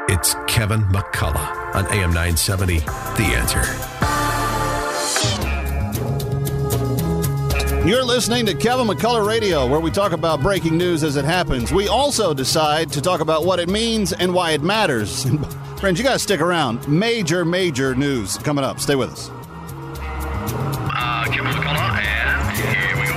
It's Kevin McCullough on AM 970, The Answer. You're listening to Kevin McCullough Radio, where we talk about breaking news as it happens. We also decide to talk about what it means and why it matters. Friends, you got to stick around. Major news coming up. Stay with us. Kevin McCullough, and here we go.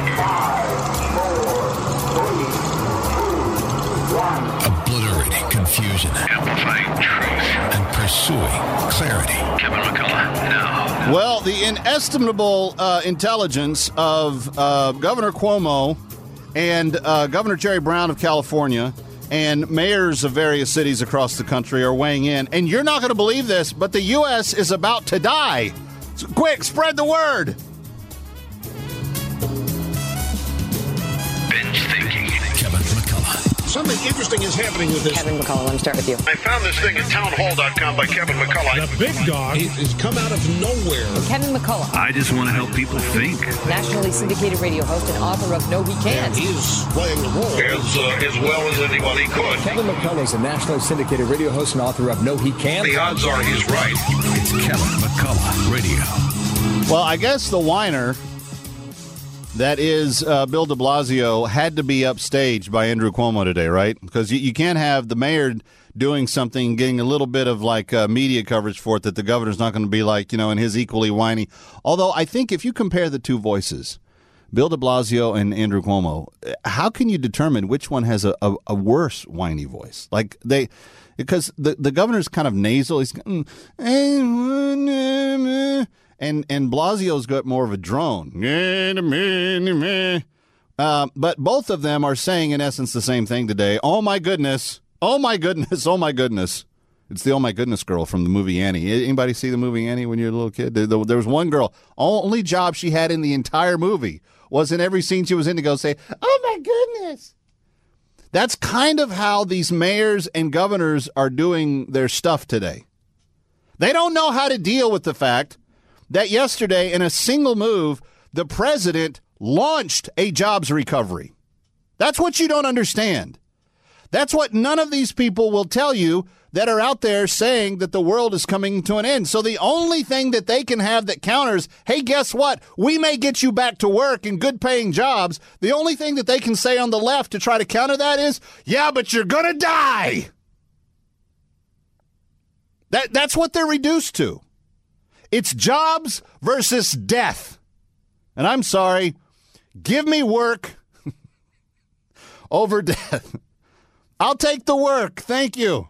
5, 4, 3, 2, 1. Obliterating confusion. Amplifying truth. And pursuing clarity. Kevin McCullough, now. Well, the inestimable intelligence of Governor Cuomo and Governor Jerry Brown of California and mayors of various cities across the country are weighing in. And you're not going to believe this, but the U.S. is about to die. So quick, spread the word. Binge thinking. Kevin McCullough. Something interesting is happening with this. Kevin McCullough, let me start with you. I found this thing at townhall.com by Kevin McCullough. The big dog has come out of nowhere. Kevin McCullough. I just want to help people think. Nationally syndicated radio host and author of No He Can't. And he's playing the role as well as anybody could. Kevin McCullough is a nationally syndicated radio host and author of No He Can't. The odds are he's right. It's Kevin McCullough Radio. Well, I guess the whiner that is Bill de Blasio had to be upstaged by Andrew Cuomo today, right? Because you can't have the mayor doing something, getting a little bit of like media coverage for it that the governor's not going to be like, in his equally whiny. Although I think if you compare the two voices, Bill de Blasio and Andrew Cuomo, how can you determine which one has a worse whiny voice? Because the governor's kind of nasal. He's and Blasio's got more of a drone. But both of them are saying, in essence, the same thing today. Oh, my goodness. Oh, my goodness. Oh, my goodness. It's the Oh, my goodness girl from the movie Annie. Anybody see the movie Annie when you were a little kid? There was one girl. Only job she had in the entire movie was in every scene she was in to go say, oh, my goodness. That's kind of how these mayors and governors are doing their stuff today. They don't know how to deal with the fact that yesterday, in a single move, the president launched a jobs recovery. That's what you don't understand. That's what none of these people will tell you that are out there saying that the world is coming to an end. So the only thing that they can have that counters, hey, guess what? We may get you back to work in good-paying jobs. The only thing that they can say on the left to try to counter that is, yeah, but you're going to die. That's what they're reduced to. It's jobs versus death. And I'm sorry, give me work over death. I'll take the work. Thank you.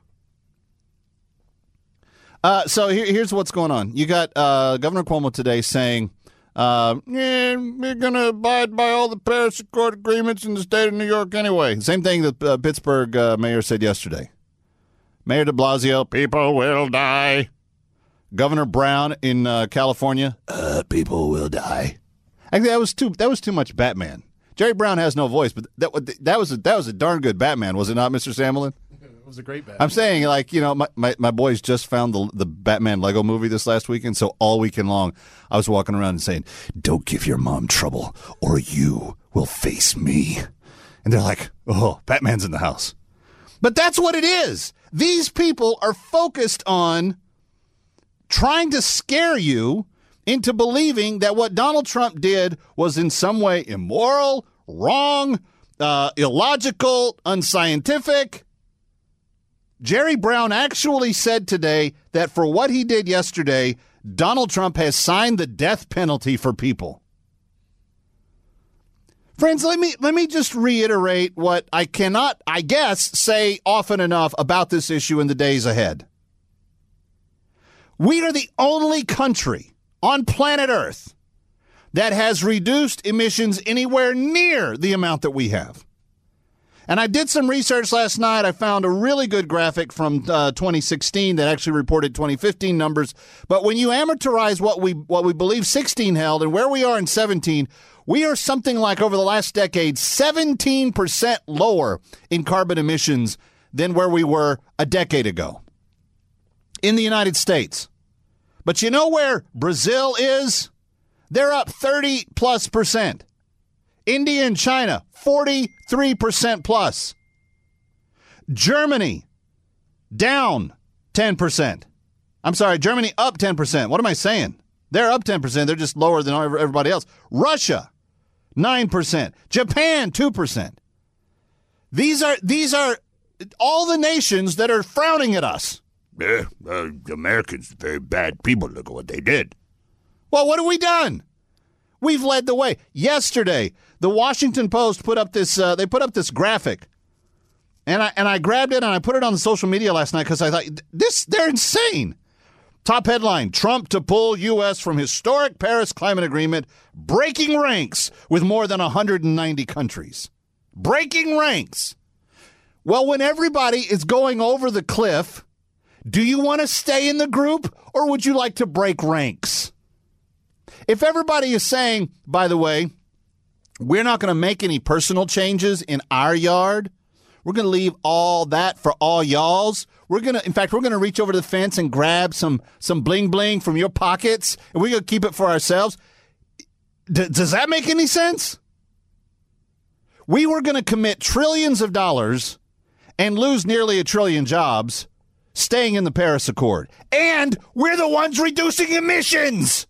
So here's what's going on. You got Governor Cuomo today saying, we're going to abide by all the Paris Accord agreements in the state of New York anyway. Same thing that Pittsburgh mayor said yesterday. Mayor de Blasio, people will die. Governor Brown in California, people will die. Actually, that was too much Batman. Jerry Brown has no voice, but that was a darn good Batman, was it not, Mr. Sammelin? It was a great Batman. I'm saying, my boys just found the Batman Lego movie this last weekend, so all weekend long I was walking around and saying, don't give your mom trouble or you will face me. And they're like, oh, Batman's in the house. But that's what it is. These people are focused on trying to scare you into believing that what Donald Trump did was in some way immoral, wrong, illogical, unscientific. Jerry Brown actually said today that for what he did yesterday, Donald Trump has signed the death penalty for people. Friends, let me just reiterate what I cannot, I guess, say often enough about this issue in the days ahead. We are the only country on planet Earth that has reduced emissions anywhere near the amount that we have. And I did some research last night. I found a really good graphic from 2016 that actually reported 2015 numbers. But when you amortize what we believe 16 held and where we are in 17, we are something like, over the last decade, 17% lower in carbon emissions than where we were a decade ago in the United States. But you know where Brazil is? They're up 30+%. India and China, 43% plus. Germany, down 10%. I'm sorry, Germany up 10%. What am I saying? They're up 10%. They're just lower than everybody else. Russia, 9%. Japan, 2%. These are all the nations that are frowning at us. The Americans are very bad people. Look at what they did. Well, what have we done? We've led the way. Yesterday, the Washington Post put up this. They put up this graphic, and I grabbed it and I put it on the social media last night because I thought they're insane. Top headline: Trump to pull U.S. from historic Paris climate agreement, breaking ranks with more than 190 countries. Breaking ranks. Well, when everybody is going over the cliff, do you want to stay in the group or would you like to break ranks? If everybody is saying, by the way, we're not going to make any personal changes in our yard, we're going to leave all that for all y'all's. We're going to reach over to the fence and grab some bling bling from your pockets, and we're going to keep it for ourselves. Does that make any sense? We were going to commit trillions of dollars and lose nearly 1 trillion jobs staying in the Paris Accord. And we're the ones reducing emissions.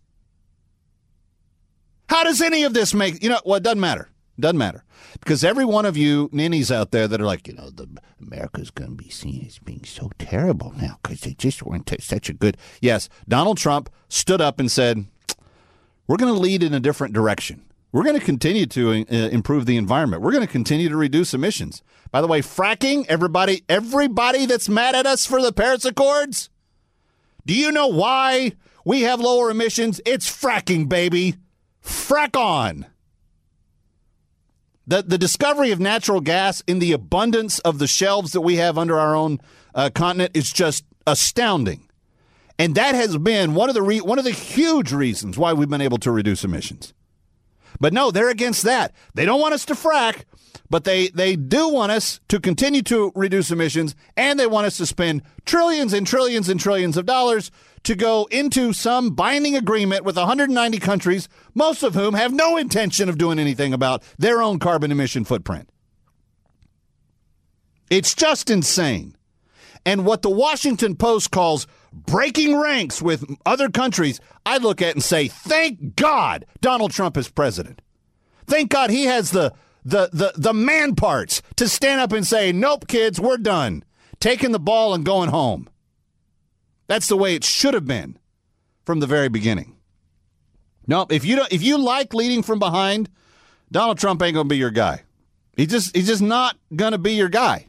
How does any of this make, well, it doesn't matter. Doesn't matter. Because every one of you ninnies out there that are like, America's going to be seen as being so terrible now because they just weren't such a good. Yes, Donald Trump stood up and said, we're going to lead in a different direction. We're going to continue to improve the environment. We're going to continue to reduce emissions. By the way, fracking, everybody that's mad at us for the Paris Accords, do you know why we have lower emissions? It's fracking, baby. Frack on. The discovery of natural gas in the abundance of the shelves that we have under our own continent is just astounding. And that has been one of the huge reasons why we've been able to reduce emissions. But no, they're against that. They don't want us to frack, but they do want us to continue to reduce emissions, and they want us to spend trillions and trillions and trillions of dollars to go into some binding agreement with 190 countries, most of whom have no intention of doing anything about their own carbon emission footprint. It's just insane. And what the Washington Post calls breaking ranks with other countries, I look at and say, thank God Donald Trump is president. Thank God he has the man parts to stand up and say, nope, kids, we're done. Taking the ball and going home. That's the way it should have been from the very beginning. No, if you like leading from behind, Donald Trump ain't going to be your guy. He's just not going to be your guy.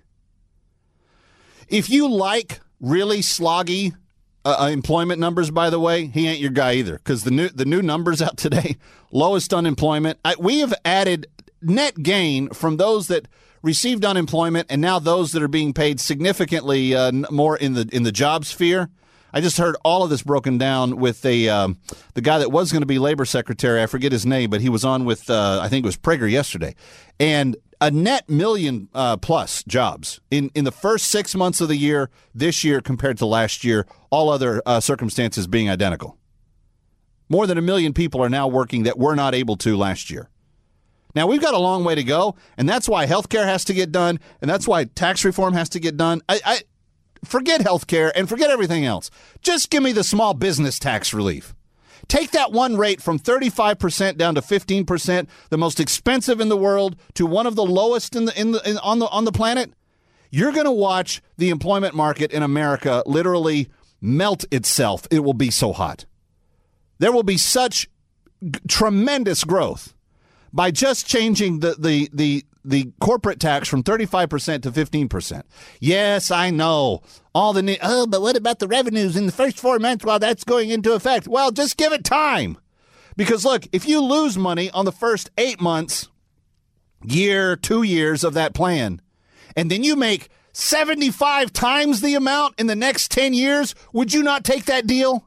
If you like really sloggy employment numbers, by the way, he ain't your guy either. Because the new numbers out today, lowest unemployment. We have added net gain from those that received unemployment, and now those that are being paid significantly more in the job sphere. I just heard all of this broken down with the guy that was going to be labor secretary. I forget his name, but he was on with I think it was Prager yesterday, and a net million plus jobs in the first 6 months of the year this year compared to last year. All other circumstances being identical. More than 1 million people are now working that were not able to last year. Now, we've got a long way to go, and that's why health care has to get done, and that's why tax reform has to get done. I forget health care and forget everything else. Just give me the small business tax relief. Take that one rate from 35% down to 15%, the most expensive in the world, to one of the lowest on the planet. You're going to watch the employment market in America literally melt itself. It will be so hot. There will be such tremendous growth by just changing the corporate tax from 35% to 15%. Yes, I know. But what about the revenues in the first 4 months while that's going into effect? Well, just give it time. Because look, if you lose money on the first 8 months, year, 2 years of that plan, and then you make 75 times the amount in the next 10 years, would you not take that deal?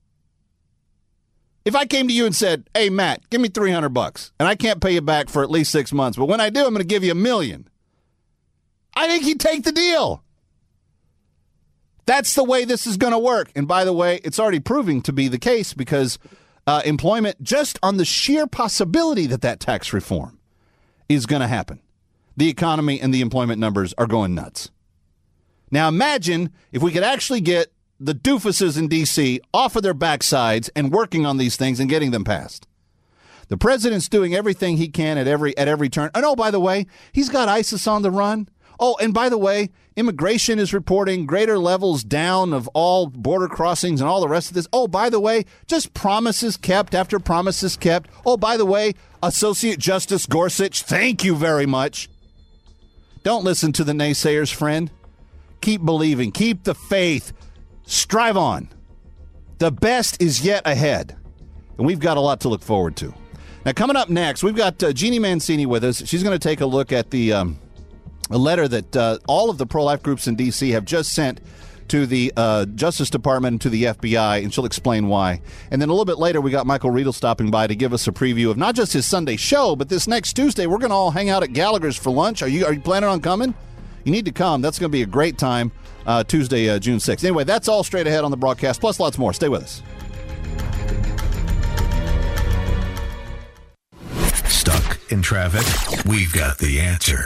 If I came to you and said, hey, Matt, give me $300 and I can't pay you back for at least 6 months, but when I do, I'm going to give you $1 million. I think you'd take the deal. That's the way this is going to work. And by the way, it's already proving to be the case because employment, just on the sheer possibility that tax reform is going to happen, the economy and the employment numbers are going nuts. Now imagine if we could actually get the doofuses in D.C. off of their backsides and working on these things and getting them passed. The president's doing everything he can at every turn. And oh, by the way, he's got ISIS on the run. Oh, and by the way, immigration is reporting greater levels down of all border crossings and all the rest of this. Oh, by the way, just promises kept after promises kept. Oh, by the way, Associate Justice Gorsuch, thank you very much. Don't listen to the naysayers, friend. Keep believing. Keep the faith. Strive on. The best is yet ahead. And we've got a lot to look forward to. Now, coming up next, we've got Jeannie Mancini with us. She's going to take a look at a letter that all of the pro-life groups in D.C. have just sent to the Justice Department and to the FBI, and she'll explain why. And then a little bit later, we got Michael Riedel stopping by to give us a preview of not just his Sunday show, but this next Tuesday, we're going to all hang out at Gallagher's for lunch. Are you planning on coming? You need to come. That's going to be a great time, Tuesday, June 6th. Anyway, that's all straight ahead on the broadcast, plus lots more. Stay with us. Stuck in traffic? We've got the answer.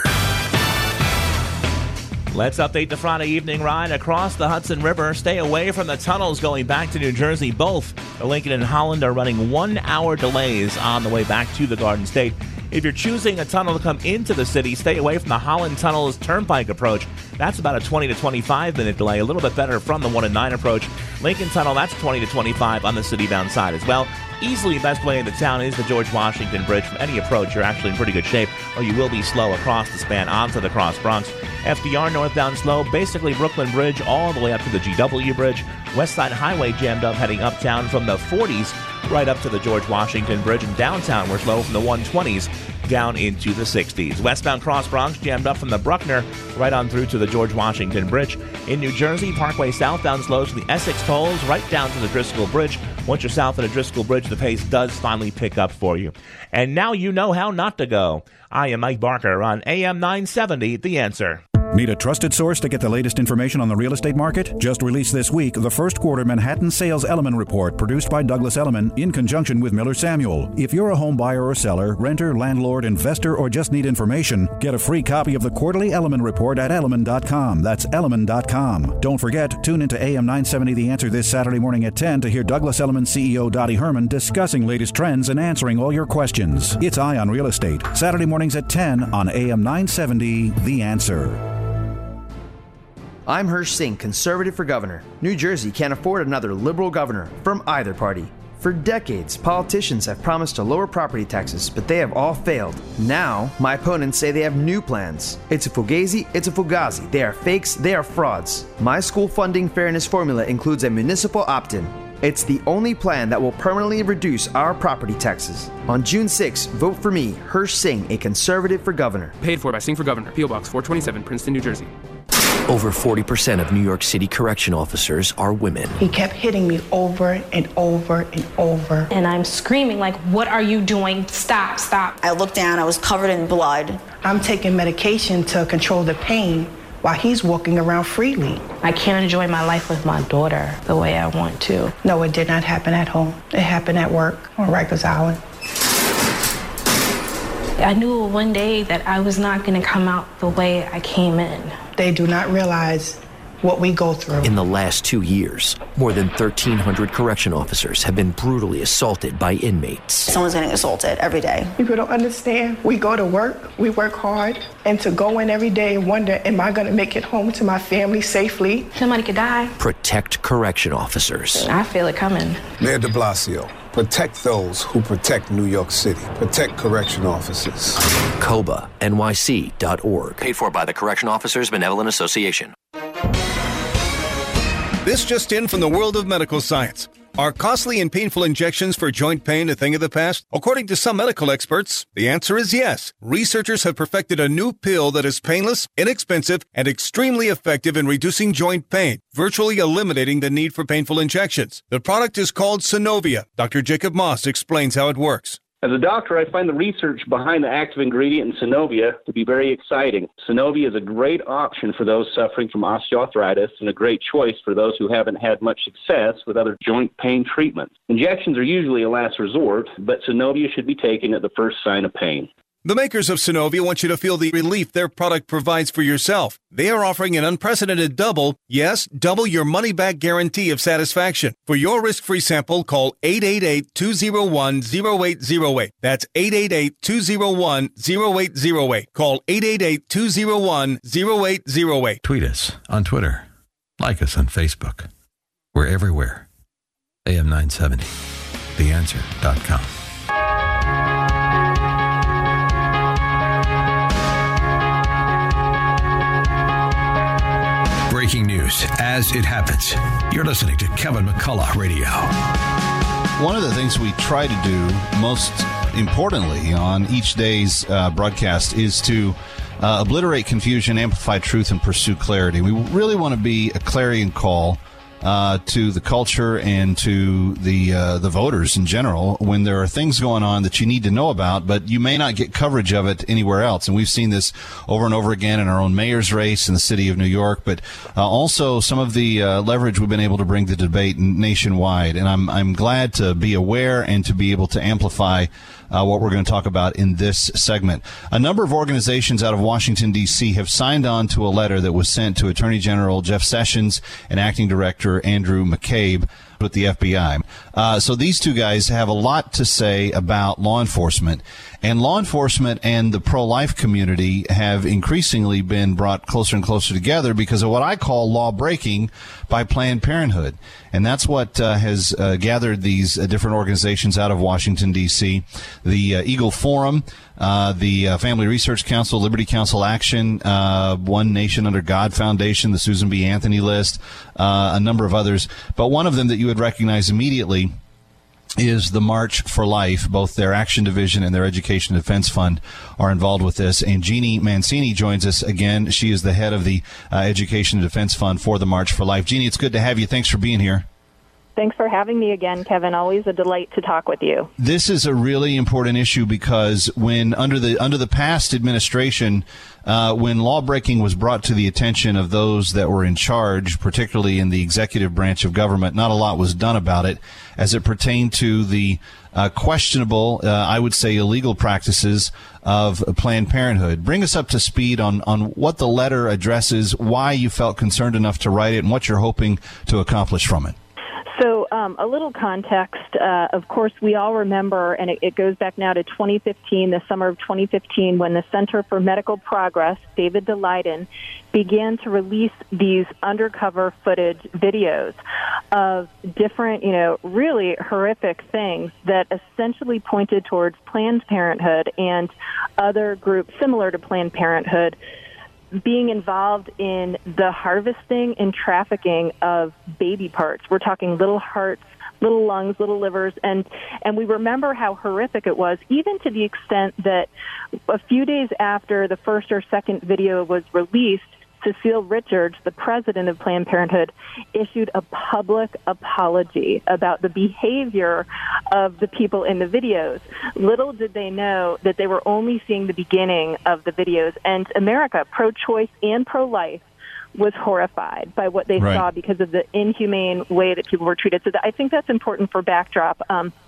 Let's update the Friday evening ride across the Hudson River. Stay away from the tunnels going back to New Jersey. Both the Lincoln and Holland are running 1 hour delays on the way back to the Garden State. If you're choosing a tunnel to come into the city, stay away from the Holland Tunnel's Turnpike approach. That's about a 20 to 25 minute delay, a little bit better from the 1 and 9 approach. Lincoln Tunnel, that's 20 to 25 on the city-bound side as well. Easily best way into town is the George Washington Bridge. From any approach, you're actually in pretty good shape, or you will be slow across the span onto the Cross Bronx. FDR northbound slow, basically Brooklyn Bridge all the way up to the GW Bridge. West Side Highway jammed up heading uptown from the 40s right up to the George Washington Bridge. And downtown we're slow from the 120s down into the 60s. Westbound Cross Bronx jammed up from the Bruckner right on through to the George Washington Bridge. In New Jersey, Parkway southbound slows to the Essex tolls right down to the Driscoll Bridge. Once you're south of the Driscoll Bridge, the pace does finally pick up for you. And now you know how not to go. I am Mike Barker on AM 970, The Answer. Need a trusted source to get the latest information on the real estate market? Just released this week, the first quarter Manhattan Sales Element Report, produced by Douglas Elliman in conjunction with Miller Samuel. If you're a home buyer or seller, renter, landlord, investor, or just need information, get a free copy of the quarterly Element Report at Elliman.com. That's Elliman.com. Don't forget, tune into AM 970 The Answer this Saturday morning at 10 to hear Douglas Elliman CEO Dottie Herman discussing latest trends and answering all your questions. It's Eye on Real Estate, Saturday mornings at 10 on AM 970 The Answer. I'm Hirsch Singh, conservative for governor. New Jersey can't afford another liberal governor from either party. For decades, politicians have promised to lower property taxes, but they have all failed. Now, my opponents say they have new plans. It's a fugazi, it's a fugazi. They are fakes, they are frauds. My school funding fairness formula includes a municipal opt-in. It's the only plan that will permanently reduce our property taxes. On June 6, vote for me, Hirsch Singh, a conservative for governor. Paid for by Singh for Governor, P.O. Box 427, Princeton, New Jersey. Over 40% of New York City correction officers are women. He kept hitting me over and over and over. And I'm screaming like, what are you doing? Stop, stop. I looked down, I was covered in blood. I'm taking medication to control the pain while he's walking around freely. I can't enjoy my life with my daughter the way I want to. No, it did not happen at home. It happened at work on Rikers Island. I knew one day that I was not going to come out the way I came in. They do not realize what we go through. In the last 2 years, more than 1,300 correction officers have been brutally assaulted by inmates. Someone's getting assaulted every day. People don't understand. We go to work, we work hard, and to go in every day and wonder, am I going to make it home to my family safely? Somebody could die. Protect correction officers. I feel it coming. Mayor de Blasio, protect those who protect New York City. Protect correction officers. COBA-NYC.org. Paid for by the Correction Officers Benevolent Association. This just in from the world of medical science. Are costly and painful injections for joint pain a thing of the past? According to some medical experts, the answer is yes. Researchers have perfected a new pill that is painless, inexpensive, and extremely effective in reducing joint pain, virtually eliminating the need for painful injections. The product is called Synovia. Dr. Jacob Moss explains how it works. As a doctor, I find the research behind the active ingredient in Synovia to be very exciting. Synovia is a great option for those suffering from osteoarthritis and a great choice for those who haven't had much success with other joint pain treatments. Injections are usually a last resort, but Synovia should be taken at the first sign of pain. The makers of Synovia want you to feel the relief their product provides for yourself. They are offering an unprecedented double your money-back guarantee of satisfaction. For your risk-free sample, call 888-201-0808. That's 888-201-0808. Call 888-201-0808. Tweet us on Twitter. Like us on Facebook. We're everywhere. AM970. TheAnswer.com. Breaking news as it happens. You're listening to Kevin McCullough Radio. One of the things we try to do most importantly on each day's broadcast is to obliterate confusion, amplify truth, and pursue clarity. We really want to be a clarion call to the culture and to the voters in general when there are things going on that you need to know about, but you may not get coverage of it anywhere else. And we've seen this over and over again in our own mayor's race in the city of New York, but also some of the leverage we've been able to bring to debate nationwide. And I'm glad to be aware and to be able to amplify what we're going to talk about in this segment. A number of organizations out of Washington, D.C. have signed on to a letter that was sent to Attorney General Jeff Sessions and Acting Director Andrew McCabe with the FBI. So these two guys have a lot to say about law enforcement. And law enforcement and the pro-life community have increasingly been brought closer and closer together because of what I call law breaking by Planned Parenthood. And that's what has gathered these different organizations out of Washington, D.C. The Eagle Forum, the Family Research Council, Liberty Council Action, One Nation Under God Foundation, the Susan B. Anthony List, a number of others. But one of them that you would recognize immediately is the March for Life. Both their Action Division and their Education Defense Fund are involved with this. And Jeannie Mancini joins us again. She is the head of the Education Defense Fund for the March for Life. Jeannie, it's good to have you. Thanks for being here. Thanks for having me again, Kevin. Always a delight to talk with you. This is a really important issue because when under the past administration, when law breaking was brought to the attention of those that were in charge, particularly in the executive branch of government, not a lot was done about it as it pertained to the questionable, I would say illegal practices of Planned Parenthood. Bring us up to speed on what the letter addresses, why you felt concerned enough to write it, and what you're hoping to accomplish from it. So a little context, of course, we all remember, and it goes back now to 2015, the summer of 2015, when the Center for Medical Progress, David Daleiden, began to release these undercover footage videos of different, really horrific things that essentially pointed towards Planned Parenthood and other groups similar to Planned Parenthood being involved in the harvesting and trafficking of baby parts. We're talking little hearts, little lungs, little livers, and we remember how horrific it was, even to the extent that a few days after the first or second video was released, Cecile Richards, the president of Planned Parenthood, issued a public apology about the behavior of the people in the videos. Little did they know that they were only seeing the beginning of the videos. And America, pro-choice and pro-life, was horrified by what they saw because of the inhumane way that people were treated. So I think that's important for backdrop.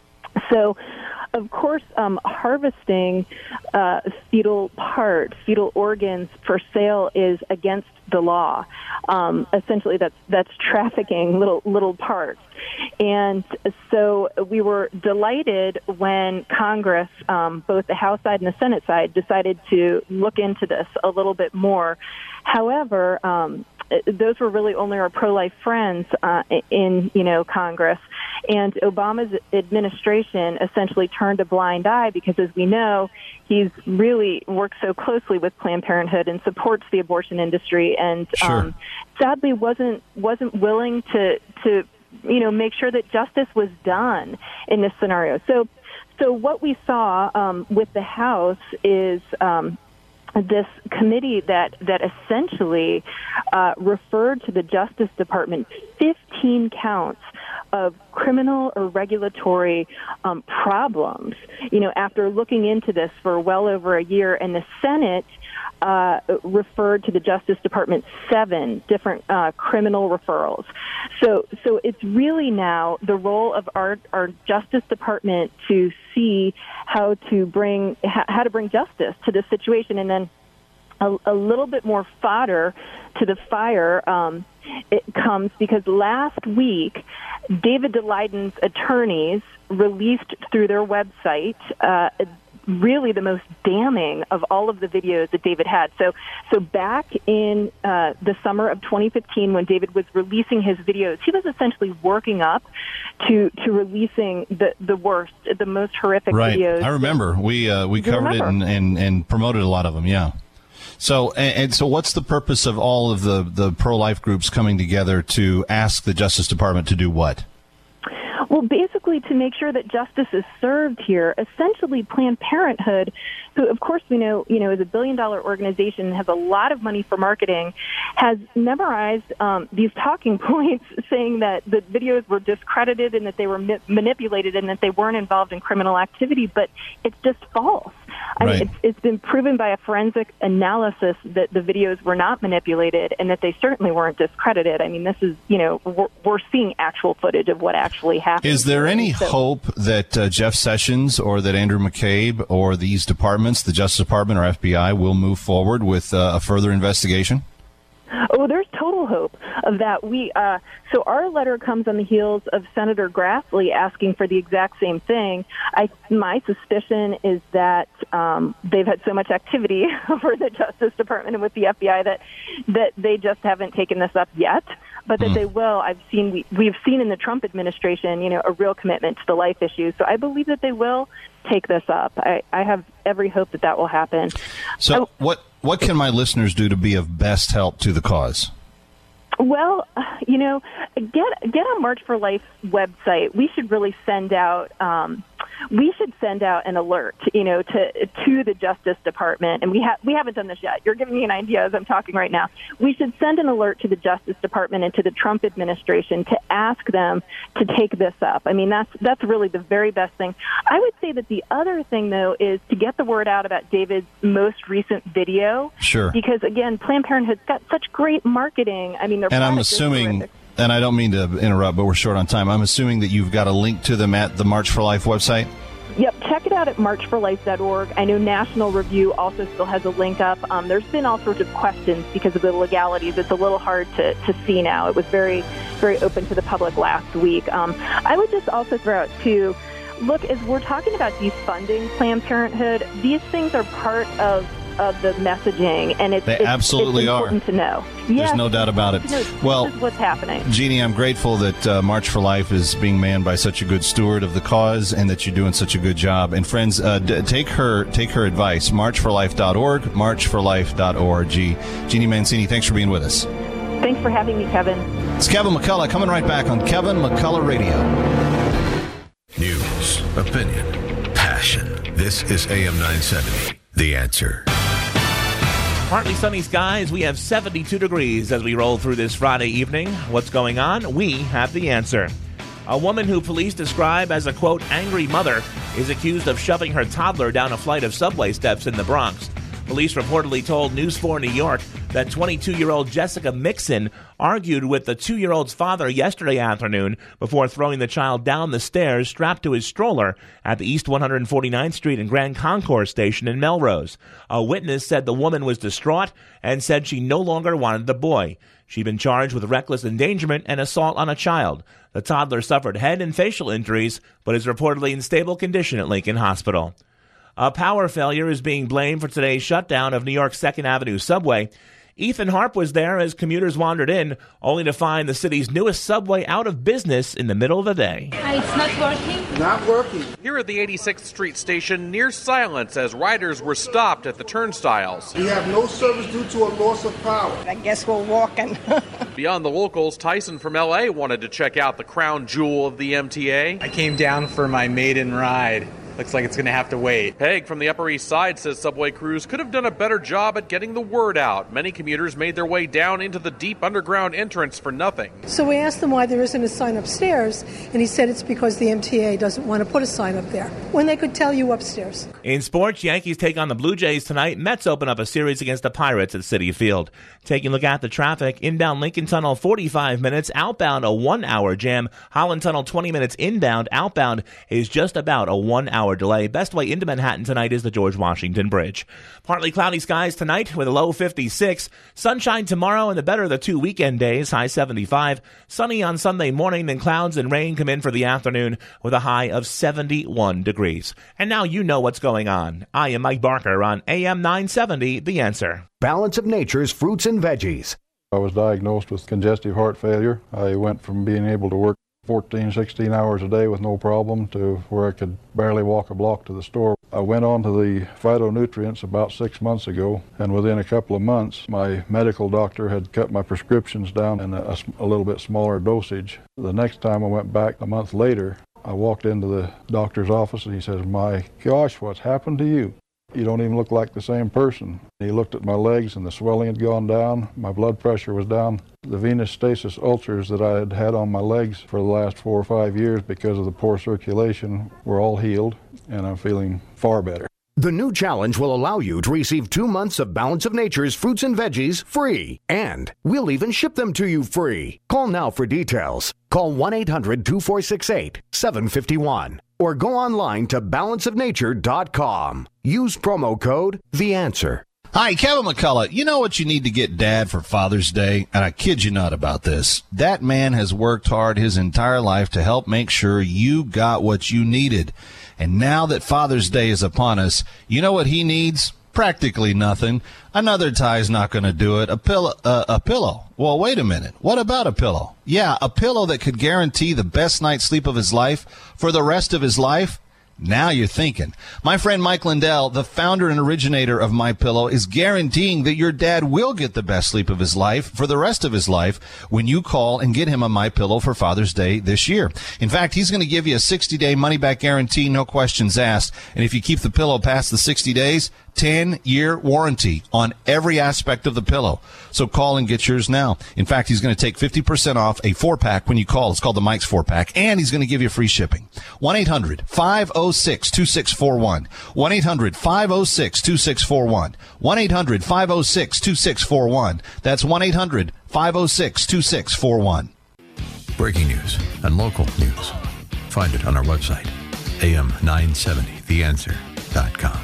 Of course, harvesting fetal parts, fetal organs for sale is against the law. Essentially, that's trafficking little parts. And so we were delighted when Congress, both the House side and the Senate side, decided to look into this a little bit more. However, those were really only our pro-life friends in Congress. And Obama's administration essentially turned a blind eye because, as we know, he's really worked so closely with Planned Parenthood and supports the abortion industry, and sadly wasn't willing to make sure that justice was done in this scenario. So what we saw with the House is this committee that essentially referred to the Justice Department 15 counts of criminal or regulatory problems, after looking into this for well over a year. And the Senate referred to the Justice Department 7 different criminal referrals. So it's really now the role of our Justice Department to see how to bring justice to this situation, and then a little bit more fodder to the fire. It comes because last week, David Daleiden's attorneys released through their website really the most damning of all of the videos that David had. So back in the summer of 2015, when David was releasing his videos, he was essentially working up to releasing the worst, the most horrific videos. I remember. We covered it and promoted a lot of them, yeah. So what's the purpose of all of the pro-life groups coming together to ask the Justice Department to do what? Well, basically to make sure that justice is served here. Essentially, Planned Parenthood, who, of course, we know, is a billion-dollar organization, has a lot of money for marketing, has memorized these talking points saying that the videos were discredited and that they were manipulated and that they weren't involved in criminal activity, but it's just false. I mean, it's been proven by a forensic analysis that the videos were not manipulated and that they certainly weren't discredited. I mean, this is, we're seeing actual footage of what actually happened. Is there any hope that Jeff Sessions or that Andrew McCabe or these departments, the Justice Department or FBI, will move forward with a further investigation? Oh, there's total hope of that. So our letter comes on the heels of Senator Grassley asking for the exact same thing. My suspicion is that they've had so much activity over the Justice Department and with the FBI that they just haven't taken this up yet, but that they will. We've seen in the Trump administration, a real commitment to the life issue. So I believe that they will take this up. I have every hope that will happen. So what can my listeners do to be of best help to the cause? Well, get on March for Life website. We should really send out an alert, to the Justice Department, and we haven't done this yet. You're giving me an idea as I'm talking right now. We should send an alert to the Justice Department and to the Trump administration to ask them to take this up. I mean, that's really the very best thing. I would say that the other thing, though, is to get the word out about David's most recent video. Sure. Because again, Planned Parenthood's got such great marketing. I mean, and I'm assuming. And I don't mean to interrupt, but we're short on time. I'm assuming that you've got a link to them at the March for Life website? Yep, check it out at marchforlife.org. I know National Review also still has a link up. There's been all sorts of questions because of the legalities. It's a little hard to see now. It was very, very open to the public last week. I would just also throw out, too, look, as we're talking about defunding Planned Parenthood, these things are part of the messaging, and it's absolutely important to know. There's no doubt about it. Well, this is what's happening. Jeannie, I'm grateful that March for Life is being manned by such a good steward of the cause, and that you're doing such a good job. And friends, take her advice. Marchforlife.org, marchforlife.org. Jeannie Mancini, thanks for being with us. Thanks for having me, Kevin. It's Kevin McCullough coming right back on Kevin McCullough Radio. News, opinion, passion. This is AM 970. The Answer. Partly sunny skies. We have 72 degrees as we roll through this Friday evening. What's going on? We have the answer. A woman who police describe as a, quote, angry mother is accused of shoving her toddler down a flight of subway steps in the Bronx. Police reportedly told News 4 New York that 22-year-old Jessica Mixon argued with the 2-year-old's father yesterday afternoon before throwing the child down the stairs strapped to his stroller at the East 149th Street and Grand Concourse station in Melrose. A witness said the woman was distraught and said she no longer wanted the boy. She'd been charged with reckless endangerment and assault on a child. The toddler suffered head and facial injuries, but is reportedly in stable condition at Lincoln Hospital. A power failure is being blamed for today's shutdown of New York's 2nd Avenue subway. Ethan Harp was there as commuters wandered in, only to find the city's newest subway out of business in the middle of the day. It's not working? Not working. Here at the 86th Street station, near silence as riders were stopped at the turnstiles. We have no service due to a loss of power. I guess we're walking. Beyond the locals, Tyson from L.A. wanted to check out the crown jewel of the MTA. I came down for my maiden ride. looks like it's going to have to wait. Peg from the Upper East Side says subway crews could have done a better job at getting the word out. Many commuters made their way down into the deep underground entrance for nothing. So we asked him why there isn't a sign upstairs, and he said it's because the MTA doesn't want to put a sign up there when they could tell you upstairs. In sports, Yankees take on the Blue Jays tonight. Mets open up a series against the Pirates at Citi Field. Taking a look at the traffic, inbound Lincoln Tunnel 45 minutes, outbound a 1-hour jam. Holland Tunnel 20 minutes inbound, outbound is just about a 1-hour delay. Best way into Manhattan tonight is the George Washington Bridge. Partly cloudy skies tonight with a low 56. Sunshine tomorrow and the better of the 2 weekend days, high 75. Sunny on Sunday morning, then clouds and rain come in for the afternoon with a high of 71 degrees. And now you know what's going on. I am Mike Barker on AM 970, The Answer. Balance of Nature's fruits and veggies. I was diagnosed with congestive heart failure. I went from being able to work 14, 16 hours a day with no problem to where I could barely walk a block to the store. I went on to the phytonutrients about 6 months ago, and within a couple of months, my medical doctor had cut my prescriptions down in a little bit smaller dosage. The next time I went back a month later, I walked into the doctor's office and he says, "My gosh, what's happened to you? You don't even look like the same person." He looked at my legs and the swelling had gone down. My blood pressure was down. The venous stasis ulcers that I had had on my legs for the last 4 or 5 years because of the poor circulation were all healed, and I'm feeling far better. The new challenge will allow you to receive 2 months of Balance of Nature's fruits and veggies free. And we'll even ship them to you free. Call now for details. Call 1-800-246-8751 or go online to balanceofnature.com. Use promo code The Answer. Hi, Kevin McCullough. You know what you need to get Dad for Father's Day? And I kid you not about this. That man has worked hard his entire life to help make sure you got what you needed. And now that Father's Day is upon us, you know what he needs? Practically nothing. Another tie's not going to do it. A pillow. Well, wait a minute. What about a pillow? Yeah, a pillow that could guarantee the best night's sleep of his life for the rest of his life. Now you're thinking. My friend Mike Lindell, the founder and originator of MyPillow, is guaranteeing that your dad will get the best sleep of his life for the rest of his life when you call and get him a MyPillow for Father's Day this year. In fact, he's going to give you a 60-day money-back guarantee, no questions asked. And if you keep the pillow past the 60 days, 10-year warranty on every aspect of the pillow. So call and get yours now. In fact, he's going to take 50% off a 4-pack when you call. It's called the Mike's 4-pack. And he's going to give you free shipping. 1-800-506-2641. 1-800-506-2641. 1-800-506-2641. That's 1-800-506-2641. Breaking news and local news. Find it on our website, am970theanswer.com.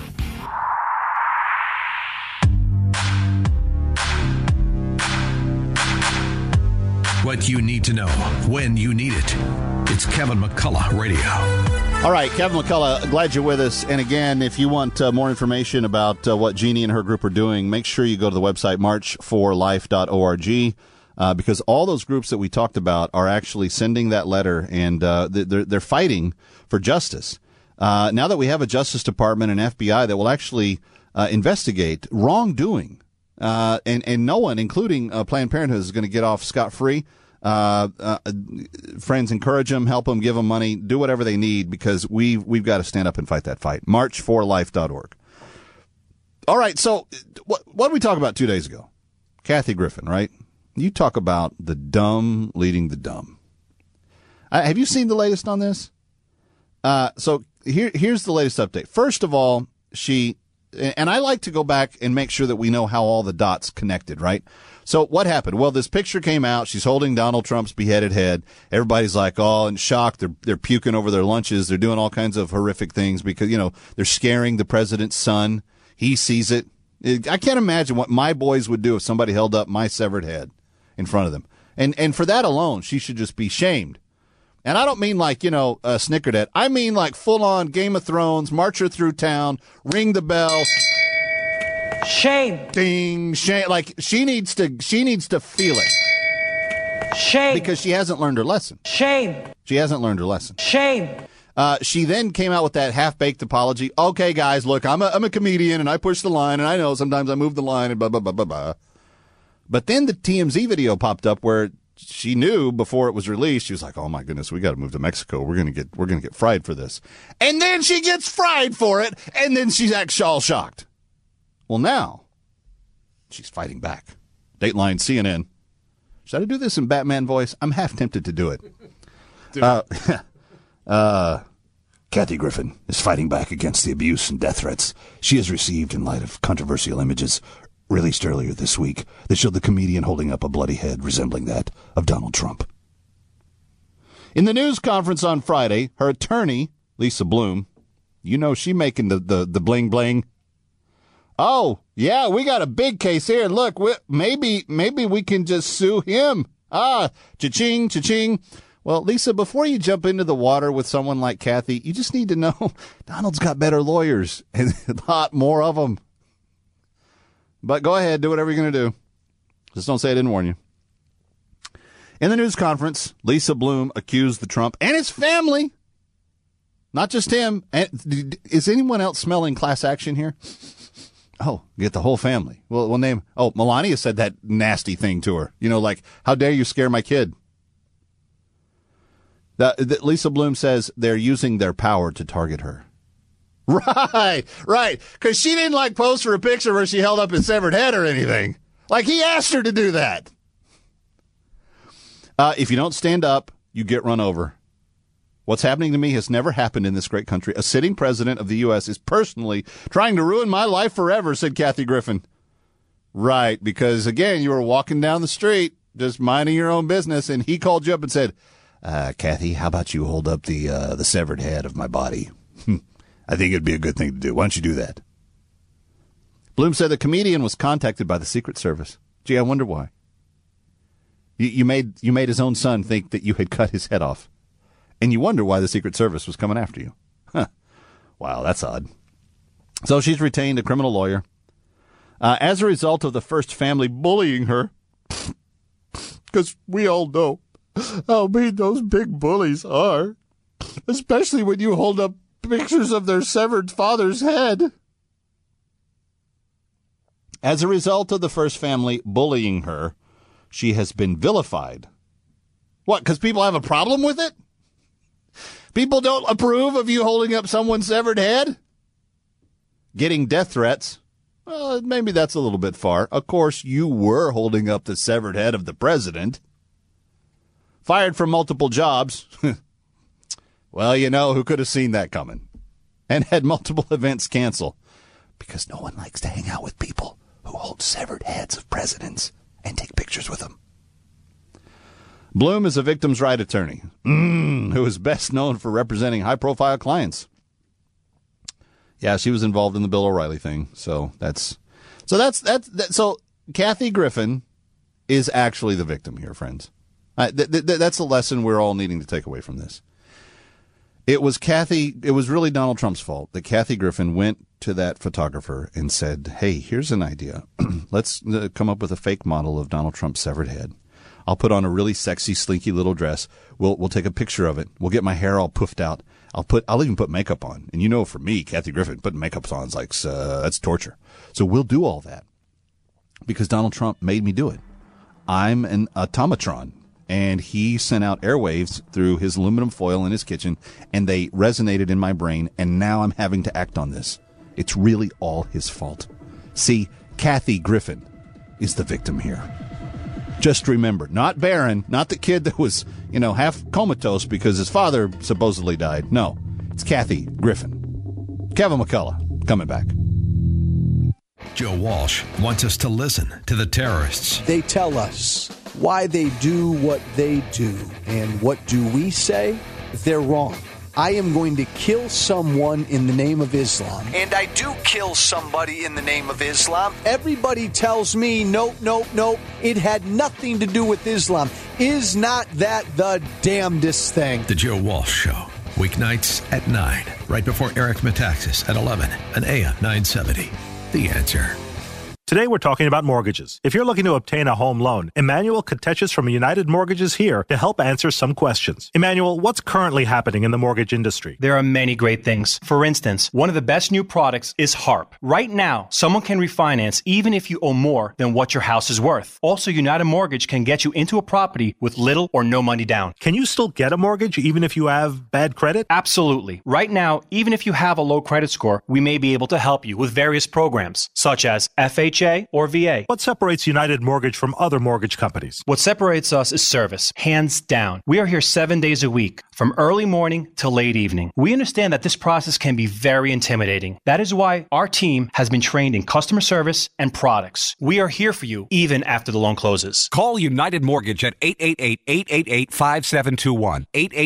What you need to know when you need it. It's Kevin McCullough Radio. All right, Kevin McCullough, glad you're with us. And again, if you want more information about what Jeannie and her group are doing, make sure you go to the website marchforlife.org because all those groups that we talked about are actually sending that letter, and they're fighting for justice. Now that we have a Justice Department and FBI that will actually investigate wrongdoing, and no one, including Planned Parenthood, is going to get off scot-free. Friends, encourage them, help them, give them money, do whatever they need, because we've got to stand up and fight that fight. Marchforlife.org. All right, so what did we talk about 2 days ago? Kathy Griffin, right? You talk about the dumb leading the dumb. Have you seen the latest on this? So here's the latest update. First of all, and I like to go back and make sure that we know how all the dots connected, right? So what happened? Well, this picture came out. She's holding Donald Trump's beheaded head. Everybody's like, oh, in shock. They're puking over their lunches. They're doing all kinds of horrific things because, they're scaring the president's son. He sees it. I can't imagine what my boys would do if somebody held up my severed head in front of them. And for that alone, she should just be shamed. And I don't mean like, snickered at. I mean like full-on Game of Thrones, march her through town, ring the bell. Shame. Ding, shame. Like she needs to feel it. Shame. Because she hasn't learned her lesson. Shame. She hasn't learned her lesson. Shame. She then came out with that half-baked apology. Okay, guys, look, I'm a comedian and I push the line, and I know sometimes I move the line and blah, blah, blah, blah, blah. But then the TMZ video popped up where she knew before it was released. She was like, "Oh my goodness, we got to move to Mexico. We're gonna get fried for this." And then she gets fried for it, and then she's actually all shocked. Well, now she's fighting back. Dateline, CNN. Should I do this in Batman voice? I'm half tempted to do it. Kathy Griffin is fighting back against the abuse and death threats she has received in light of controversial images released earlier this week that showed the comedian holding up a bloody head resembling that of Donald Trump. In the news conference on Friday, her attorney, Lisa Bloom, she making the bling bling. Oh, yeah, we got a big case here. Look, maybe we can just sue him. Cha-ching, cha-ching. Well, Lisa, before you jump into the water with someone like Kathy, you just need to know Donald's got better lawyers and a lot more of them. But go ahead, do whatever you're going to do. Just don't say I didn't warn you. In the news conference, Lisa Bloom accused the Trump and his family, not just him. Is anyone else smelling class action here? Oh, get the whole family. Well, name. Oh, Melania said that nasty thing to her. Like, how dare you scare my kid? Lisa Bloom says they're using their power to target her. Right. Because she didn't post for a picture where she held up his severed head or anything. He asked her to do that. If you don't stand up, you get run over. What's happening to me has never happened in this great country. A sitting president of the U.S. is personally trying to ruin my life forever, said Kathy Griffin. Right, because, again, you were walking down the street, just minding your own business, and he called you up and said, Kathy, how about you hold up the severed head of my body? I think it'd be a good thing to do. Why don't you do that? Bloom said the comedian was contacted by the Secret Service. Gee, I wonder why. You made his own son think that you had cut his head off. And you wonder why the Secret Service was coming after you. Huh. Wow, that's odd. So she's retained a criminal lawyer. As a result of the First family bullying her, because we all know how mean those big bullies are, especially when you hold up pictures of their severed father's head. As a result of the First family bullying her, she has been vilified. What, because people have a problem with it? People don't approve of you holding up someone's severed head? Getting death threats? Well, maybe that's a little bit far. Of course, you were holding up the severed head of the president. Fired from multiple jobs. Well, who could have seen that coming? And had multiple events cancel. Because no one likes to hang out with people who hold severed heads of presidents and take pictures with them. Bloom is a victim's right attorney, who is best known for representing high-profile clients. Yeah, she was involved in the Bill O'Reilly thing, so Kathy Griffin is actually the victim here, friends. That's the lesson we're all needing to take away from this. It was really Donald Trump's fault that Kathy Griffin went to that photographer and said, "Hey, here's an idea. Let's come up with a fake model of Donald Trump's severed head. I'll put on a really sexy, slinky little dress. We'll take a picture of it. We'll get my hair all poofed out. I'll even put makeup on. And for me, Kathy Griffin, putting makeup on is that's torture. So we'll do all that because Donald Trump made me do it. I'm an automatron." And he sent out airwaves through his aluminum foil in his kitchen, and they resonated in my brain, and now I'm having to act on this. It's really all his fault. See, Kathy Griffin is the victim here. Just remember, not Barron, not the kid that was, half comatose because his father supposedly died. No, it's Kathy Griffin. Kevin McCullough, coming back. Joe Walsh wants us to listen to the terrorists. They tell us why they do what they do. And what do we say? They're wrong. I am going to kill someone in the name of Islam. And I do kill somebody in the name of Islam. Everybody tells me, nope. It had nothing to do with Islam. Is not that the damnedest thing? The Joe Walsh Show. Weeknights at 9, right before Eric Metaxas at 11 on AM 970. The Answer. Today we're talking about mortgages. If you're looking to obtain a home loan, Emmanuel Kateches from United Mortgage is here to help answer some questions. Emmanuel, what's currently happening in the mortgage industry? There are many great things. For instance, one of the best new products is HARP. Right now, someone can refinance even if you owe more than what your house is worth. Also, United Mortgage can get you into a property with little or no money down. Can you still get a mortgage even if you have bad credit? Absolutely. Right now, even if you have a low credit score, we may be able to help you with various programs, such as FHA or VA. What separates United Mortgage from other mortgage companies? What separates us is service, hands down. We are here 7 days a week, from early morning to late evening. We understand that this process can be very intimidating. That is why our team has been trained in customer service and products. We are here for you even after the loan closes. Call United Mortgage at 888-888-5721.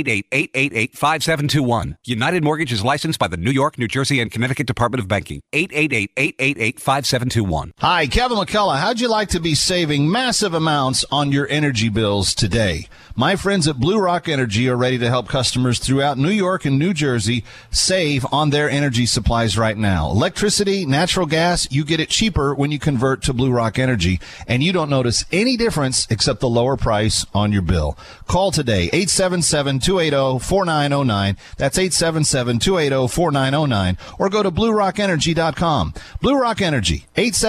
888-888-5721. United Mortgage is licensed by the New York, New Jersey, and Connecticut Department of Banking. 888-888-5721. Hi, Kevin McCullough. How'd you like to be saving massive amounts on your energy bills today? My friends at Blue Rock Energy are ready to help customers throughout New York and New Jersey save on their energy supplies right now. Electricity, natural gas, you get it cheaper when you convert to Blue Rock Energy, and you don't notice any difference except the lower price on your bill. Call today, 877-280-4909. That's 877-280-4909. Or go to BlueRockEnergy.com. Blue Rock Energy,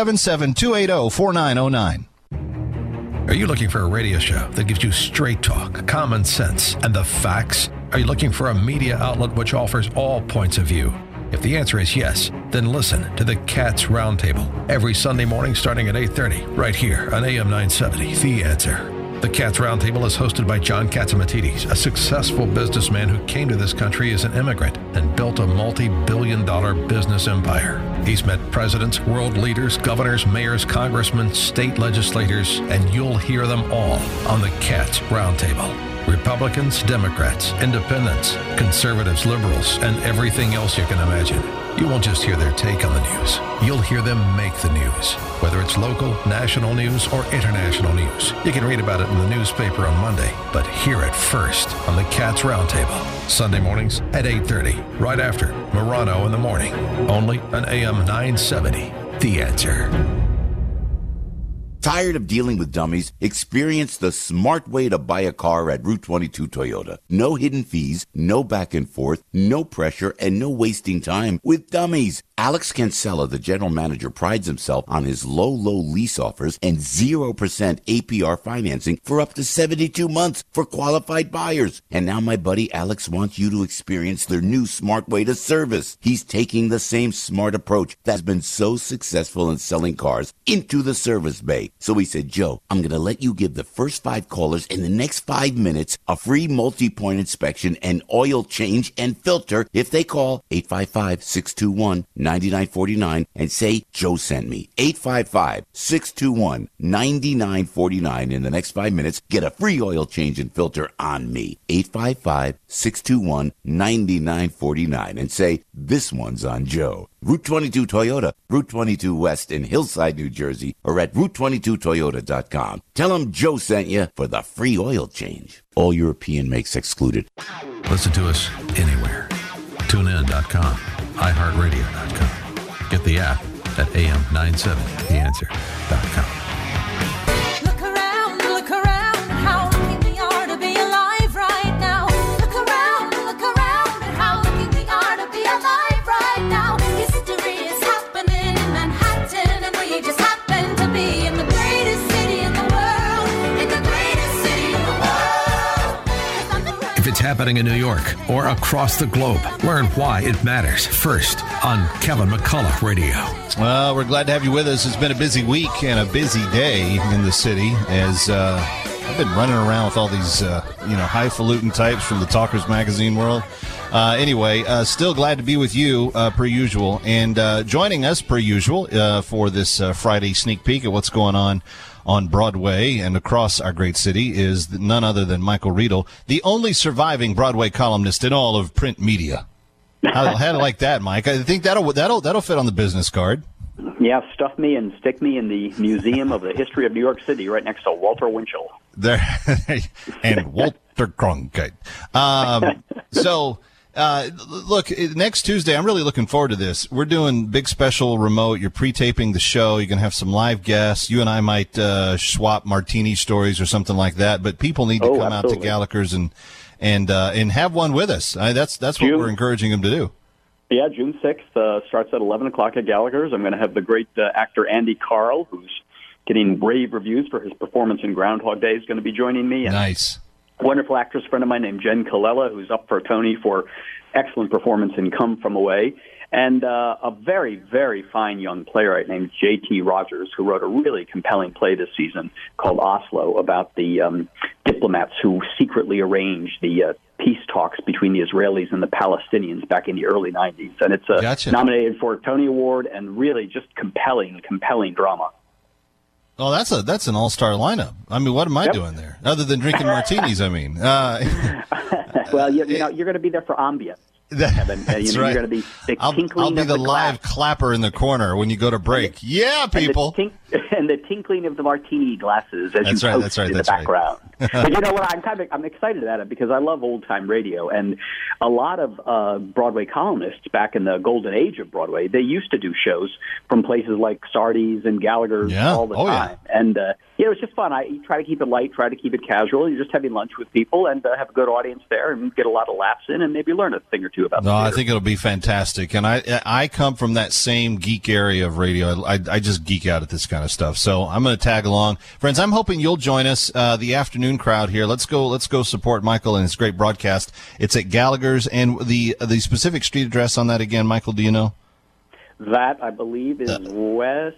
877-280-4909. Are you looking for a radio show that gives you straight talk, common sense, and the facts? Are you looking for a media outlet which offers all points of view? If the answer is yes, then listen to the Cats Roundtable every Sunday morning starting at 8:30 right here on AM 970, The Answer. The Cats Roundtable is hosted by John Catsimatidis, a successful businessman who came to this country as an immigrant and built a multi-billion-dollar business empire. He's met presidents, world leaders, governors, mayors, congressmen, state legislators, and you'll hear them all on the Cats Roundtable. Republicans, Democrats, independents, conservatives, liberals, and everything else you can imagine. You won't just hear their take on the news. You'll hear them make the news, whether it's local, national news, or international news. You can read about it in the newspaper on Monday, but hear it first on the Cats Roundtable. Sunday mornings at 8:30, right after Morano in the Morning. Only on AM 970, The Answer. Tired of dealing with dummies? Experience the smart way to buy a car at Route 22 Toyota. No hidden fees, no back and forth, no pressure, and no wasting time with dummies. Alex Cancella, the general manager, prides himself on his low lease offers and 0% APR financing for up to 72 months for qualified buyers. And now my buddy Alex wants you to experience their new smart way to service. He's taking the same smart approach that's been so successful in selling cars into the service bay. So he said, Joe, I'm going to let you give the first 5 callers in the next 5 minutes a free multi-point inspection and oil change and filter if they call 855-621-9949 and say Joe sent me. 855-621-9949. In the next 5 minutes, get a free oil change and filter on me. 855-621-9949 and say this one's on Joe. Route 22 Toyota, Route 22 West in Hillside, New Jersey, or at Route22Toyota.com. Tell them Joe sent you for the free oil change. All European makes excluded. Listen to us anywhere. TuneIn.com, iHeartRadio.com. Get the app at AM970theanswer.com. Look around, how lucky we are to be alive right now. Look around, how lucky we are to be alive right now. History is happening in Manhattan, and we just happen to be in the greatest city in the world, If it's happening in New York or across the globe, learn why it matters first on Kevin McCullough Radio. Well, we're glad to have you with us. It's been a busy week and a busy day in the city as I've been running around with all these, highfalutin types from the Talkers Magazine world. Anyway, still glad to be with you, per usual. And joining us, per usual, for this Friday sneak peek at what's going on Broadway and across our great city is none other than Michael Riedel, the only surviving Broadway columnist in all of print media. How do you like that, Mike? I think that'll fit on the business card. Yeah, stuff me and stick me in the Museum of the History of New York City right next to Walter Winchell. There and Walter Cronkite. So Look, next Tuesday, I'm really looking forward to this. We're doing big special remote. You're pre-taping the show. You're going to have some live guests. You and I might swap martini stories or something like that. But people need to come out to Gallagher's and have one with us. That's what we're encouraging them to do. Yeah, June 6th starts at 11 o'clock at Gallagher's. I'm going to have the great actor Andy Carl, who's getting rave reviews for his performance in Groundhog Day, is going to be joining me. And nice. A wonderful actress friend of mine named Jen Colella, who's up for a Tony for excellent performance in Come From Away. And a very, very fine young playwright named J.T. Rogers, who wrote a really compelling play this season called Oslo about the diplomats who secretly arranged the peace talks between the Israelis and the Palestinians back in the early 90s. And it's nominated for a Tony Award and really just compelling drama. Oh, that's an all-star lineup. I mean, what am I doing there? Other than drinking martinis, I mean. Well, you know, you're going to be there for ambience. Kevin. That's right. You're going to be the tinkling I'll be of the the live clapper in the corner when you go to break. Yeah, people. And the tinkling of the martini glasses as you post in the background. But you know what? I'm excited about it because I love old-time radio. And a lot of Broadway columnists back in the golden age of Broadway, they used to do shows from places like Sardi's and Gallagher's all the time. Yeah. And it was just fun. I try to keep it light, try to keep it casual. You're just having lunch with people and have a good audience there and get a lot of laughs in and maybe learn a thing or two about I think it'll be fantastic. And I come from that same geek area of radio. I just geek out at this kind of stuff. So I'm going to tag along. Friends, I'm hoping you'll join us, the afternoon crowd here. Let's go support Michael and his great broadcast. It's at Gallagher's. And the specific street address on that again, Michael, do you know? That, I believe, is West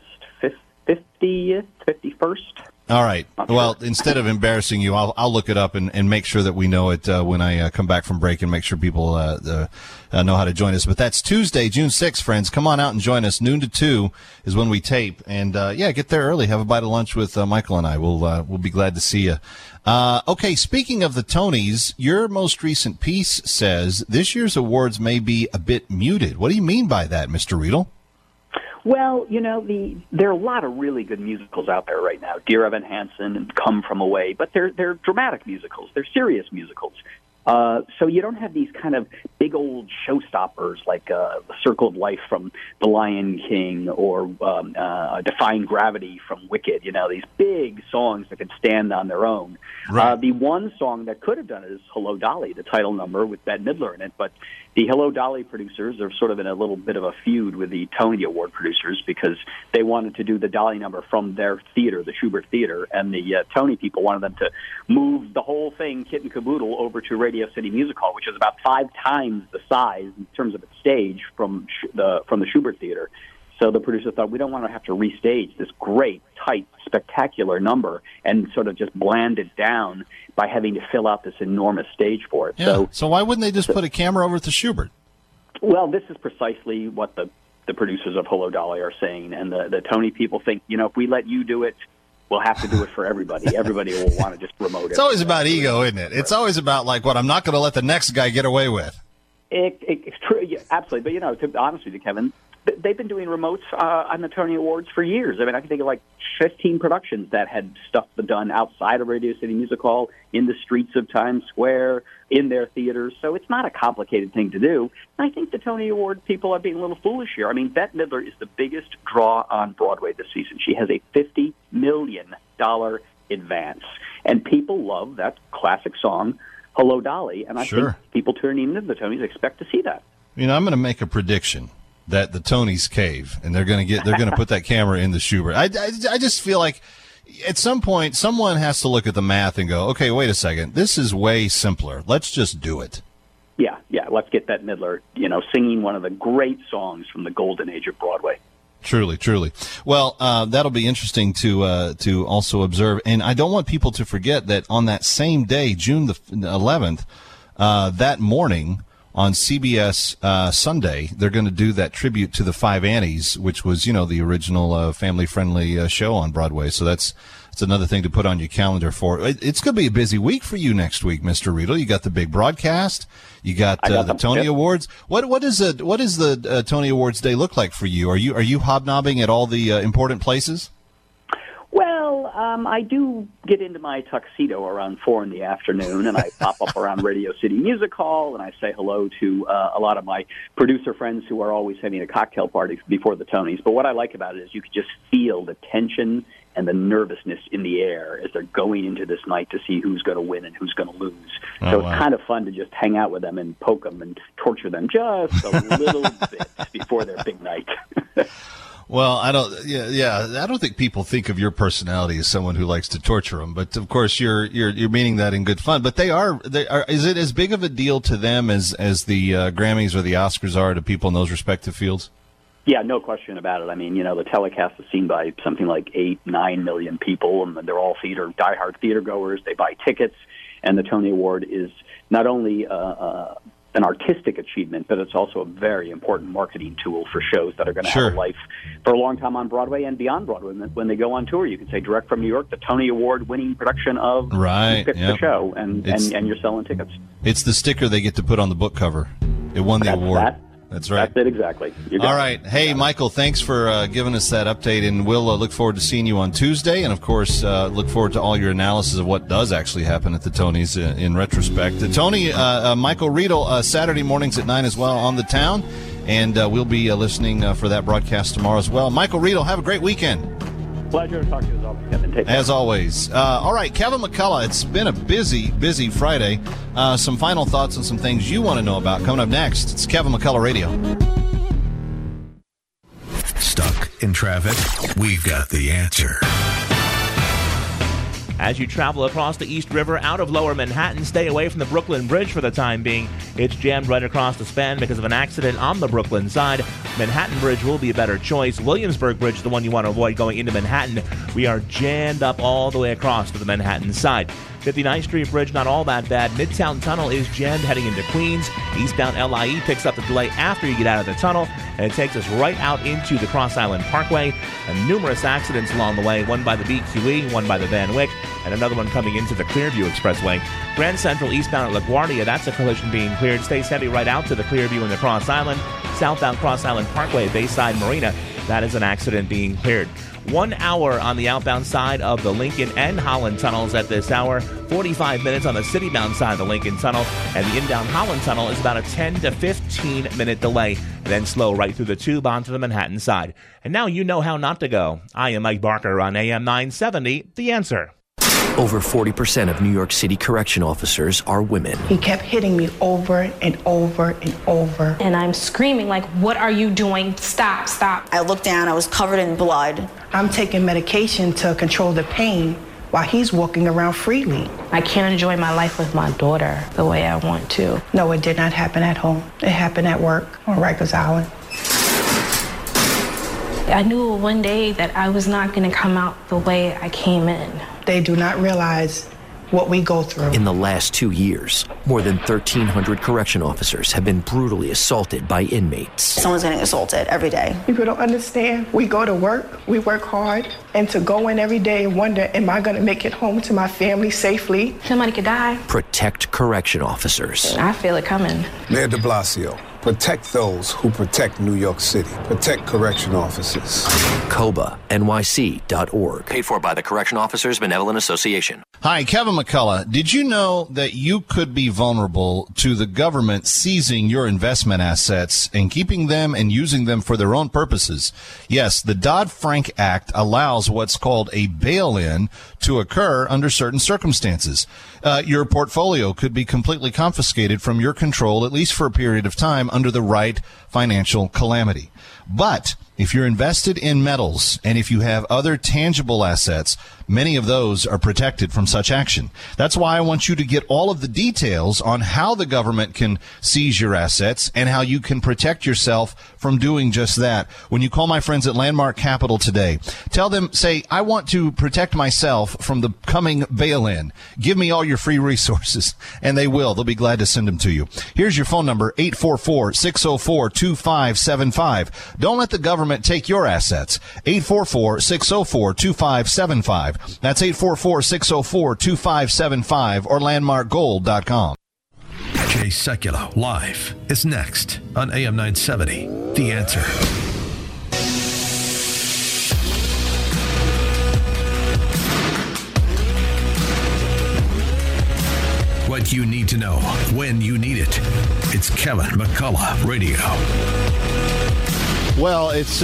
50th, 51st. All right. Well, instead of embarrassing you, I'll look it up and make sure that we know it when I come back from break and make sure people know how to join us. But that's Tuesday, June 6th, friends. Come on out and join us. Noon to 2 is when we tape. And, get there early. Have a bite of lunch with Michael and I. We'll be glad to see you. Okay, speaking of the Tonys, your most recent piece says this year's awards may be a bit muted. What do you mean by that, Mr. Riedel? Well, you know, there are a lot of really good musicals out there right now. Dear Evan Hansen and Come From Away, but they're dramatic musicals. They're serious musicals. So you don't have these kind of big old showstoppers like The Circle of Life from The Lion King or Defying Gravity from Wicked, you know, these big songs that could stand on their own. Right. The one song that could have done it is Hello, Dolly, the title number with Bette Midler in it, but the Hello, Dolly producers are sort of in a little bit of a feud with the Tony Award producers because they wanted to do the Dolly number from their theater, the Shubert Theater, and the Tony people wanted them to move the whole thing, kit and caboodle, over to Radio City Music Hall, which is about 5 times the size in terms of its stage from the Shubert Theater. So the producers thought, we don't want to have to restage this great, tight, spectacular number and sort of just bland it down by having to fill out this enormous stage for it. Yeah. So why wouldn't they just put a camera over at the Shubert? Well, this is precisely what the producers of Hello, Dolly are saying, and the Tony people think, you know, if we let you do it, we'll have to do it for everybody. Everybody will want to just promote it. It's always about ego, isn't it? It's always about, like, what I'm not going to let the next guy get away with. It's true, yeah, absolutely. But, you know, to be honest with you, Kevin, they've been doing remotes on the Tony Awards for years. I mean, I can think of like 15 productions that had stuff done outside of Radio City Music Hall, in the streets of Times Square, in their theaters. So it's not a complicated thing to do. And I think the Tony Award people are being a little foolish here. I mean, Bette Midler is the biggest draw on Broadway this season. She has a $50 million advance. And people love that classic song, Hello, Dolly. And I think people turning into the Tonys expect to see that. You know, I'm going to make a prediction that the Tonys cave, and they're going to put that camera in the Shubert. I just feel like at some point someone has to look at the math and go, okay, wait a second, this is way simpler. Let's just do it. Yeah. Let's get Bette Midler, you know, singing one of the great songs from the golden age of Broadway. Truly. Well, that'll be interesting to also observe. And I don't want people to forget that on that same day, June the 11th, that morning, on CBS Sunday, they're going to do that tribute to the Five Annies, which was, you know, the original family-friendly show on Broadway. So that's another thing to put on your calendar for. It's going to be a busy week for you next week, Mr. Riedel. You got the big broadcast. You got the Tony Awards. What is the Tony Awards day look like for you? Are you hobnobbing at all the important places? Well, Well, I do get into my tuxedo around 4 in the afternoon, and I pop up around Radio City Music Hall, and I say hello to a lot of my producer friends who are always having a cocktail party before the Tonys. But what I like about it is you could just feel the tension and the nervousness in the air as they're going into this night to see who's going to win and who's going to lose. So it's kind of fun to just hang out with them and poke them and torture them just a little bit before their big night. Well, I don't think people think of your personality as someone who likes to torture them, but of course you're meaning that in good fun. But they are. Is it as big of a deal to them as the Grammys or the Oscars are to people in those respective fields? Yeah, no question about it. I mean, the telecast is seen by something like 8-9 million people, and they're all diehard theater goers. They buy tickets, and the Tony Award is not only an artistic achievement, but it's also a very important marketing tool for shows that are going to have a life for a long time on Broadway and beyond Broadway. When they go on tour, you can say direct from New York, the Tony Award-winning production of the show, and you're selling tickets. It's the sticker they get to put on the book cover. It won the award. That's right. That's it, exactly. All right. Hey, Michael, thanks for giving us that update, and we'll look forward to seeing you on Tuesday, and, of course, look forward to all your analysis of what does actually happen at the Tonys in retrospect. Tony, Michael Riedel, Saturday mornings at 9 as well on The Town, and we'll be listening for that broadcast tomorrow as well. Michael Riedel, have a great weekend. Pleasure to talk to you as always, Kevin. Take care. As always. All right, Kevin McCullough, it's been a busy Friday. Some final thoughts on some things you want to know about coming up next. It's Kevin McCullough Radio. Stuck in traffic? We've got the answer. As you travel across the East River out of Lower Manhattan, stay away from the Brooklyn Bridge for the time being. It's jammed right across the span because of an accident on the Brooklyn side. Manhattan Bridge will be a better choice. Williamsburg Bridge, the one you want to avoid going into Manhattan. We are jammed up all the way across to the Manhattan side. 59th Street Bridge, not all that bad. Midtown Tunnel is jammed heading into Queens. Eastbound LIE picks up the delay after you get out of the tunnel, and it takes us right out into the Cross Island Parkway. And numerous accidents along the way, one by the BQE, one by the Van Wyck, and another one coming into the Clearview Expressway. Grand Central eastbound at LaGuardia, that's a collision being cleared. Stays heavy right out to the Clearview and the Cross Island. Southbound Cross Island Parkway, Bayside Marina, that is an accident being cleared. 1 hour on the outbound side of the Lincoln and Holland tunnels at this hour. 45 minutes on the citybound side of the Lincoln Tunnel. And the inbound Holland Tunnel is about a 10 to 15 minute delay. And then slow right through the tube onto the Manhattan side. And now you know how not to go. I am Mike Barker on AM 970, The Answer. Over 40% of New York City correction officers are women. He kept hitting me over and over and over. And I'm screaming like, what are you doing? Stop, stop. I looked down, I was covered in blood. I'm taking medication to control the pain while he's walking around freely. I can't enjoy my life with my daughter the way I want to. No, it did not happen at home. It happened at work on Rikers Island. I knew one day that I was not going to come out the way I came in. They do not realize what we go through. In the last 2 years, more than 1,300 correction officers have been brutally assaulted by inmates. Someone's getting assaulted every day. People don't understand. We go to work, we work hard, and to go in every day and wonder, am I going to make it home to my family safely? Somebody could die. Protect correction officers. I feel it coming. Mayor de Blasio, protect those who protect New York City. Protect correction officers. COBA-NYC.org. Paid for by the Correction Officers Benevolent Association. Hi, Kevin McCullough. Did you know that you could be vulnerable to the government seizing your investment assets and keeping them and using them for their own purposes? Yes, the Dodd-Frank Act allows what's called a bail-in to occur under certain circumstances. Your portfolio could be completely confiscated from your control, at least for a period of time, under the right financial calamity. But if you're invested in metals and if you have other tangible assets, many of those are protected from such action. That's why I want you to get all of the details on how the government can seize your assets and how you can protect yourself from doing just that. When you call my friends at Landmark Capital today, tell them, say, I want to protect myself from the coming bail-in. Give me all your free resources. And they will. They'll be glad to send them to you. Here's your phone number, 844-604-2575. Don't let the government take your assets. 844-604-2575. That's 844-604-2575 or landmarkgold.com. Jay Sekulow live is next on AM 970. The Answer. what you need to know when you need it. It's Kevin McCullough Radio. Well, it's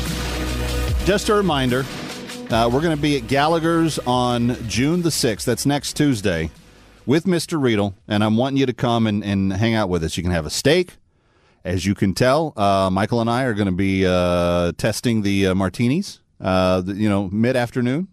just a reminder. We're going to be at Gallagher's on June the 6th. That's next Tuesday with Mr. Riedel, and I'm wanting you to come and hang out with us. You can have a steak. As you can tell, Michael and I are going to be testing the martinis. Mid-afternoon.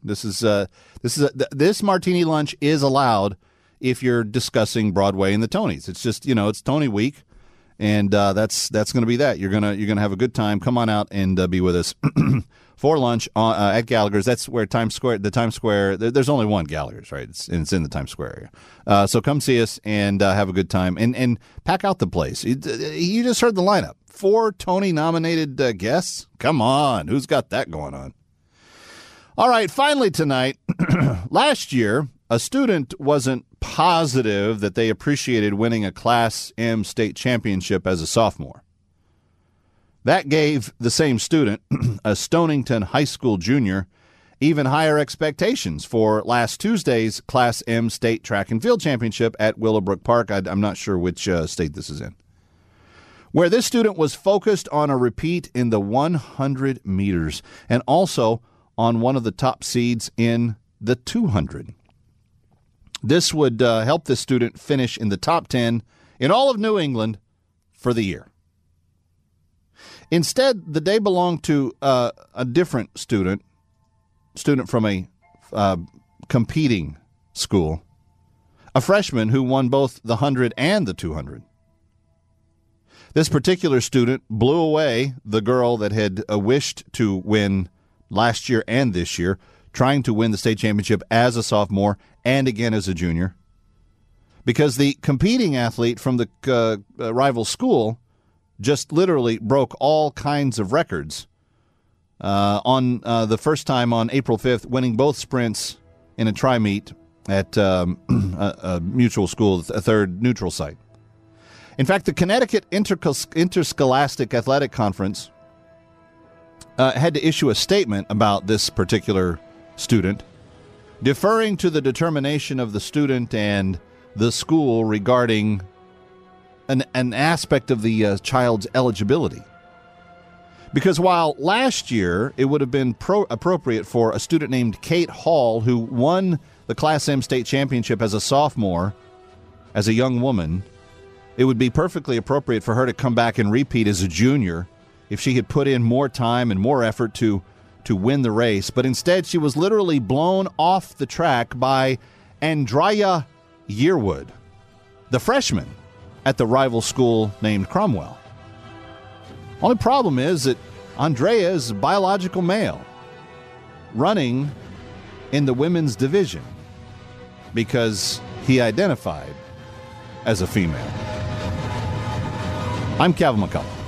This martini lunch is allowed if you're discussing Broadway and the Tonys. It's just it's Tony week, and that's going to be that. You're gonna have a good time. Come on out and be with us for lunch at Gallagher's. That's where Times Square. There's only one Gallagher's, right? It's in the Times Square area. So come see us and have a good time and pack out the place. You just heard the lineup. 4 Tony-nominated guests. Come on, who's got that going on? All right, finally tonight, last year, a student wasn't positive that they appreciated winning a Class M state championship as a sophomore. That gave the same student, a Stonington High School junior, even higher expectations for last Tuesday's Class M state track and field championship at Willowbrook Park. I'm not sure which state this is in, where this student was focused on a repeat in the 100 meters and also on one of the top seeds in the 200. This would help this student finish in the top 10 in all of New England for the year. Instead, the day belonged to a different student from a competing school, a freshman who won both the 100 and the 200. This particular student blew away the girl that had wished to win last year and this year, trying to win the state championship as a sophomore and again as a junior, because the competing athlete from the rival school just literally broke all kinds of records on the first time on April 5th, winning both sprints in a tri-meet at a mutual school, a third neutral site. In fact, the Connecticut Interscholastic Athletic Conference had to issue a statement about this particular student, deferring to the determination of the student and the school regarding an aspect of the child's eligibility. Because while last year it would have been appropriate for a student named Kate Hall, who won the Class M state championship as a sophomore, as a young woman, it would be perfectly appropriate for her to come back and repeat as a junior if she had put in more time and more effort to win the race. But instead, she was literally blown off the track by Andrea Yearwood, the freshman at the rival school named Cromwell. Only problem is that Andrea is a biological male running in the women's division because he identified as a female. I'm Kevin McCullough.